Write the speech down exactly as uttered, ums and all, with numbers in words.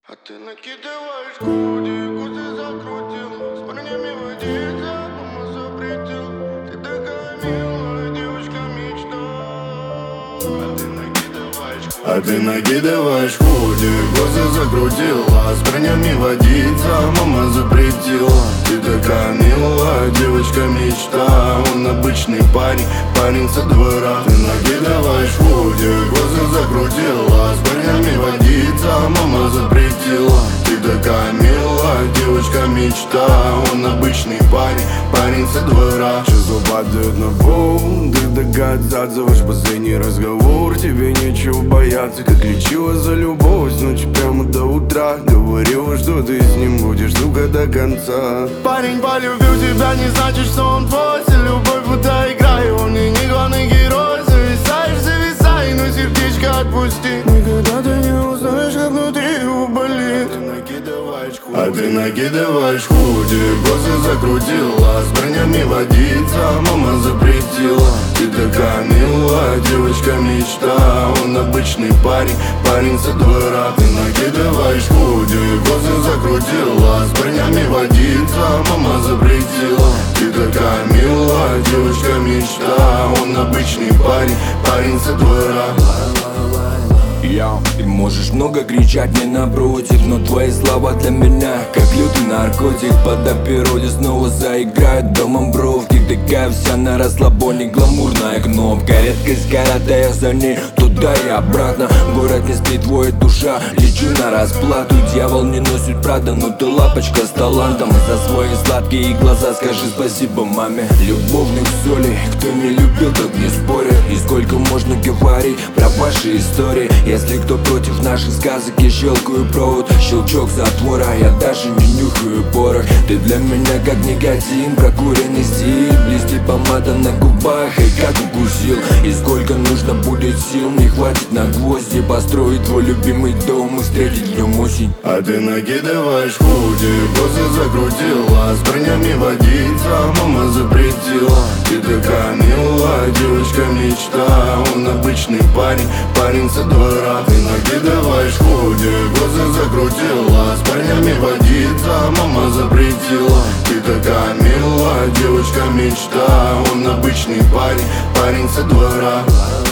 А ты накидываешь груди, гузы закрутил, с парнями водиться, мама запретил. Ты такая милая девочка мечта. А ты накидываешь худи, а ты накидываешь худи, гузы закрутила, с парнями водиться, мама запретила. Ты такая милая девочка мечта. Он обычный парень, парень со двора. Ты накидываешь худи, гузы закрутила, с парнями водиться, мама запретила. Ты такая милая девочка мечта. Он обычный парень, парень со двора. Чувства падают на пол, ты такая отзываешь в бассейне разговор. Тебе нечего бояться, как лечила за любовь с ночи прямо до утра. Говорила, что ты с ним будешь, сука, до конца. Парень, полюбил тебя, не значит, что он твой. Вся любовь будто игра, и он мне не главный герой. Зависаешь, зависай, но сердечко отпусти. Никогда ты не узнаешь, как внутри его болит. А ты накидываешь худи, гузы закрутила, с парнями водиться, мама запретила. Ты такая милая девочка мечта. Он обычный парень, парень со двора. Ты накидываешь худи, гузы закрутила, с парнями водиться, мама запретила. Ты такая милая девочка мечта. Он обычный парень, парень со двора. Йо, ты можешь много кричать мне напротив, но твои слова для меня как лютый наркотик. Под апероли снова заиграют домом бровки. Такая вся на расслабоне, гламурная кнопка. Редкость коротая за ней туда и обратно. Город не спит, твоя душа, лечу на расплату. Дьявол не носит правда, но ты лапочка с талантом. За свои сладкие глаза скажи спасибо маме. Любовных солей, кто не любил, тот не спорит. И сколько можно говорить про ваши истории. Если кто против наших сказок, я щелкаю провод. Щелчок затвора, я даже не нюхаю порох. Ты для меня как никотин, прокуренный стиль. Блестит помада на губах, и как укусил. И сколько нужно будет сил, не хватит на гвозди. Построить твой любимый дом и встретить в нем осень. А ты накидываешь худи, гузы закрутила, с парнями водиться, мама запретила. Ты такая милая девочка мечта. Он обычный парень, парень со двора. Ты накидываешь худи, гузы закрутила, с парнями водиться, мама запретила. Ты такая милая девочка мечта. Он обычный парень, парень со двора.